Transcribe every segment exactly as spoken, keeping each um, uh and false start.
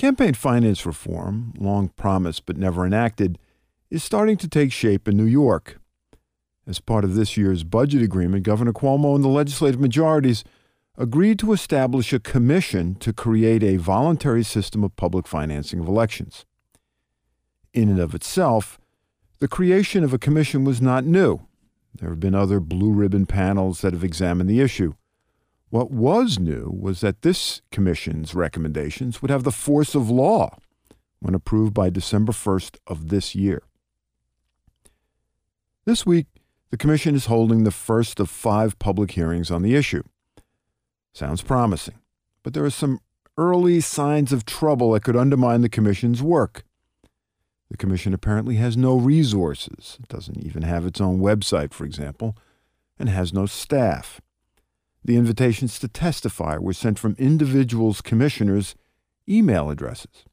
Campaign finance reform, long promised but never enacted, is starting to take shape in New York. As part of this year's budget agreement, Governor Cuomo and the legislative majorities agreed to establish a commission to create a voluntary system of public financing of elections. In and of itself, the creation of a commission was not new. There have been other blue ribbon panels that have examined the issue. What was new was that this commission's recommendations would have the force of law when approved by December first of this year. This week, the commission is holding the first of five public hearings on the issue. Sounds promising, but there are some early signs of trouble that could undermine the commission's work. The commission apparently has no resources. It doesn't even have its own website, for example, and has no staff. The invitations to testify were sent from individuals' commissioners' email addresses.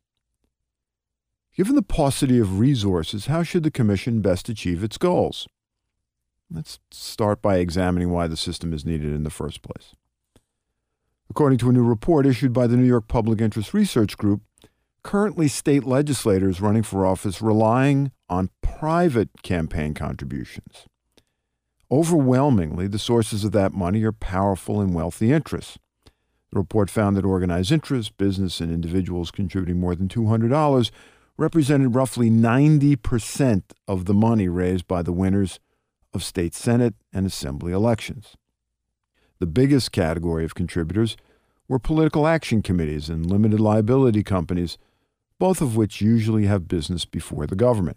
Given the paucity of resources, how should the commission best achieve its goals? Let's start by examining why the system is needed in the first place. According to a new report issued by the New York Public Interest Research Group, currently state legislators running for office relying on private campaign contributions. Overwhelmingly, the sources of that money are powerful and wealthy interests. The report found that organized interests, business, and individuals contributing more than two hundred dollars represented roughly ninety percent of the money raised by the winners of state Senate and Assembly elections. The biggest category of contributors were political action committees and limited liability companies, both of which usually have business before the government.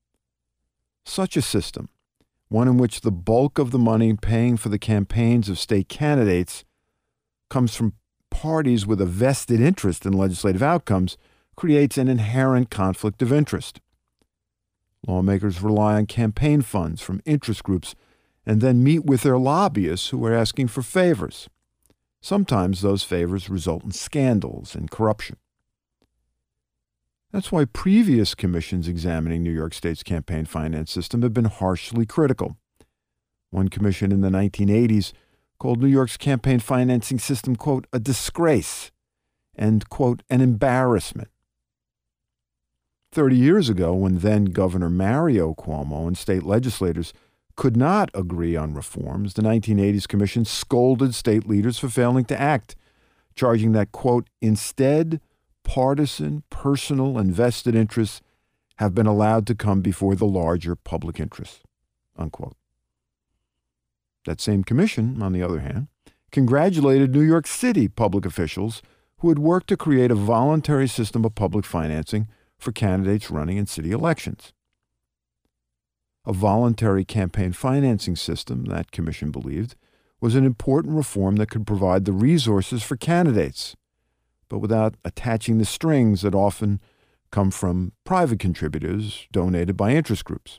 Such a system, one in which the bulk of the money paying for the campaigns of state candidates comes from parties with a vested interest in legislative outcomes, creates an inherent conflict of interest. Lawmakers rely on campaign funds from interest groups and then meet with their lobbyists who are asking for favors. Sometimes those favors result in scandals and corruption. That's why previous commissions examining New York State's campaign finance system have been harshly critical. One commission in the nineteen eighties called New York's campaign financing system, quote, a disgrace and, quote, an embarrassment. Thirty years ago, when then Governor Mario Cuomo and state legislators could not agree on reforms, the nineteen eighties commission scolded state leaders for failing to act, charging that, quote, instead, partisan, personal, and vested interests have been allowed to come before the larger public interests, unquote. That same commission, on the other hand, congratulated New York City public officials who had worked to create a voluntary system of public financing for candidates running in city elections. A voluntary campaign financing system, that commission believed, was an important reform that could provide the resources for candidates, but without attaching the strings that often come from private contributors donated by interest groups.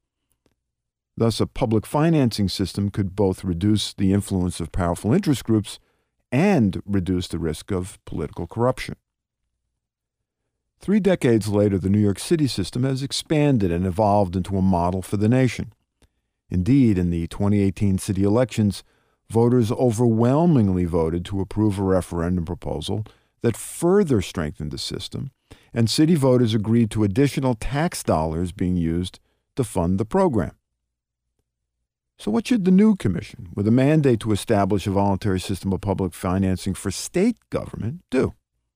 Thus, a public financing system could both reduce the influence of powerful interest groups and reduce the risk of political corruption. Three decades later, the New York City system has expanded and evolved into a model for the nation. Indeed, in the twenty eighteen city elections, voters overwhelmingly voted to approve a referendum proposal that further strengthened the system, and city voters agreed to additional tax dollars being used to fund the program. So what should the new commission, with a mandate to establish a voluntary system of public financing for state government, do?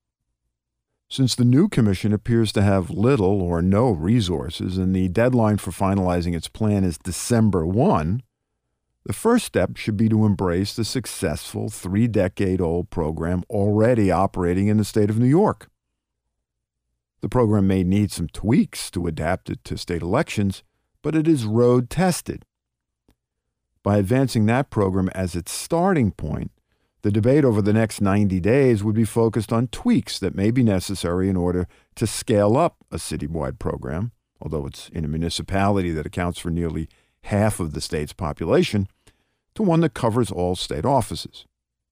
Since the new commission appears to have little or no resources and the deadline for finalizing its plan is December first, the first step should be to embrace the successful three-decade-old program already operating in the state of New York. The program may need some tweaks to adapt it to state elections, but it is road-tested. By advancing that program as its starting point, the debate over the next ninety days would be focused on tweaks that may be necessary in order to scale up a citywide program, although it's in a municipality that accounts for nearly half of the state's population, to one that covers all state offices.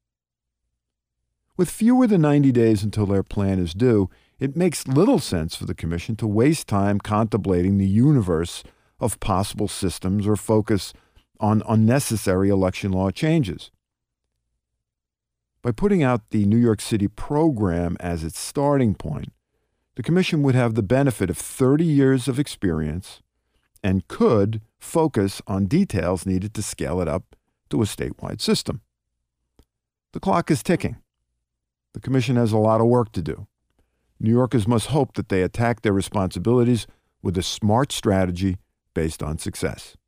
With fewer than ninety days until their plan is due, it makes little sense for the commission to waste time contemplating the universe of possible systems or focus on unnecessary election law changes. By putting out the New York City program as its starting point, the Commission would have the benefit of thirty years of experience and could focus on details needed to scale it up to a statewide system. The clock is ticking. The Commission has a lot of work to do. New Yorkers must hope that they attack their responsibilities with a smart strategy based on success.